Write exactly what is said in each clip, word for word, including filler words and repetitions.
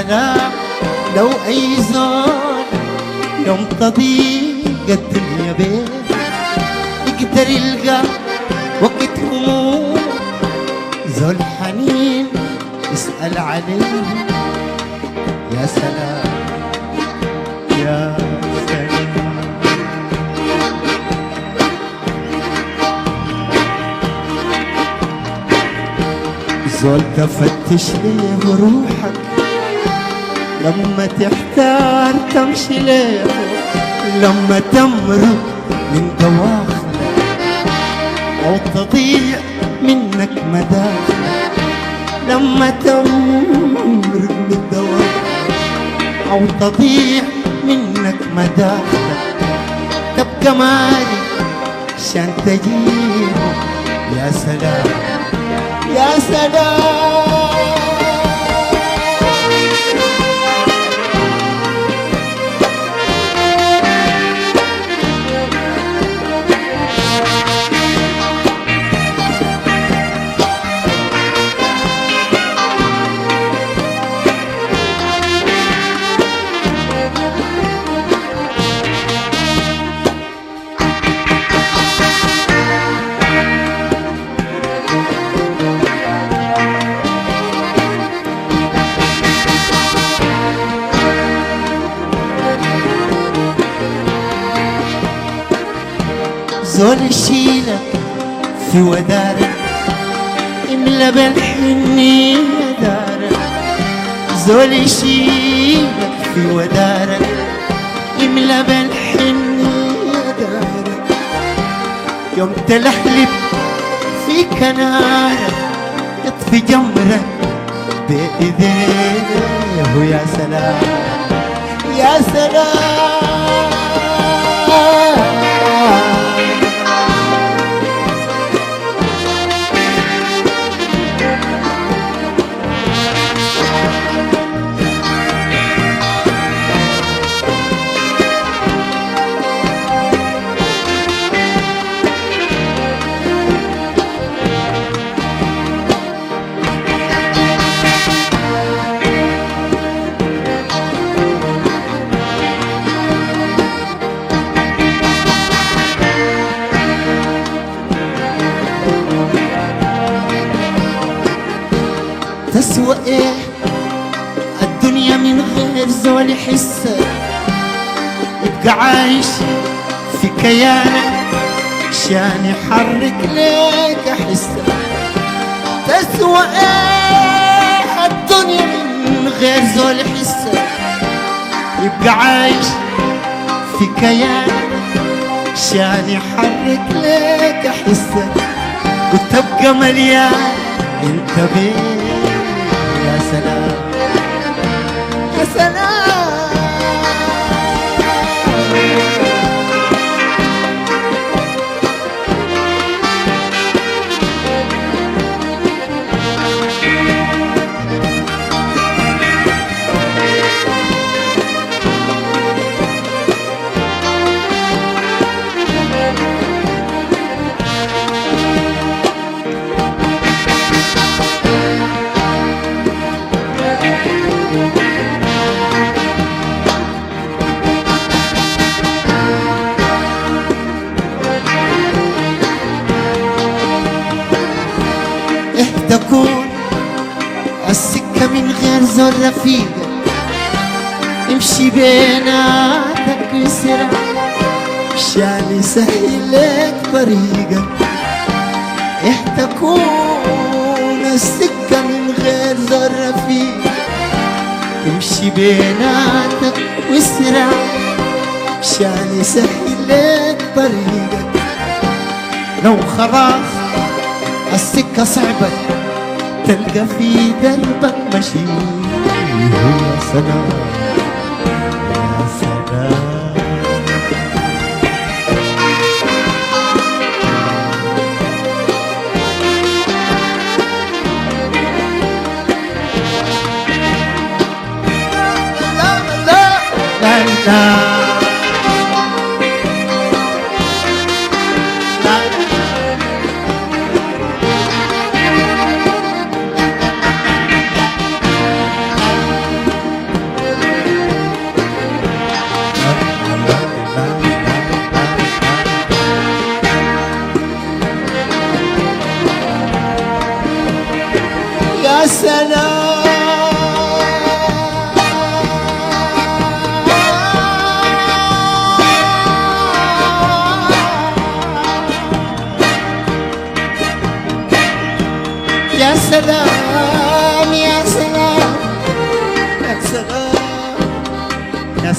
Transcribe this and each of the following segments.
سلام لو أي زول يوم تضيق الدنيا بيه يقدر يلقى وقت هموم زول حنين يسأل عليه. يا سلام يا سلام زول تفتش ليه روحك لما تحتار تمشي ليه، لما تمرق من دواخلك أو تضيع منك مداخلك، لما تمرق من دواخلك أو تضيع منك مداخلك تبقى مالي عشان تجيبه. يا سلام يا سلام زول يشيلك في ودارك املى بالحنية دارك، زول يشيلك في ودارك املى بالحنية دارك، يوم تلحلب في كنارك يطفي جمرك بإيديه. يا سلام يا سلام تسوى ايه الدنيا من غير زول يحسك، يبقى عايش في كيانك عشان يحرك ليك احسك. تسوى ايه الدنيا من غير زول يحسك، يبقى عايش في كيانك عشان يحرك ليك احسك، وتبقى مليان انت بيه. يا سلام يا سلام تكون السكة من غير زول رفيقة امشي بيناتك بسرعة مشان يسهل لك طريقك. إيه تكون السكة من غير زول رفيقة امشي بيناتك واسرع مشان يسهل لك طريقك. لو خلاص السكة صعبة تلقى في دربك مشي. يا سلام يا سلام لا لا لا لا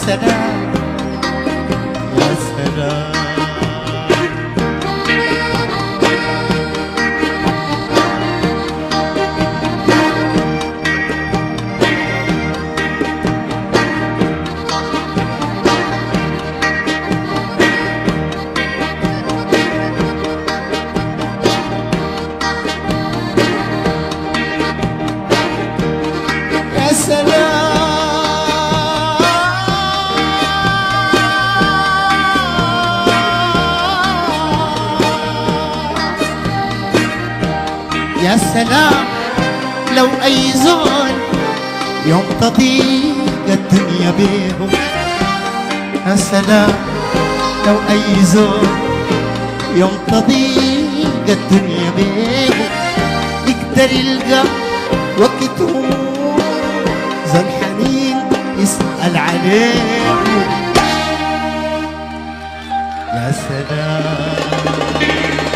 سلام يا سلام. يا سلام يا سلام لو أي زول يوم تضيق الدنيا بيهم. يا سلام لو أي زول يوم تضيق الدنيا بيهم يقدر يلقى وقتهم ذا الحنين يسأل عليهم. يا سلام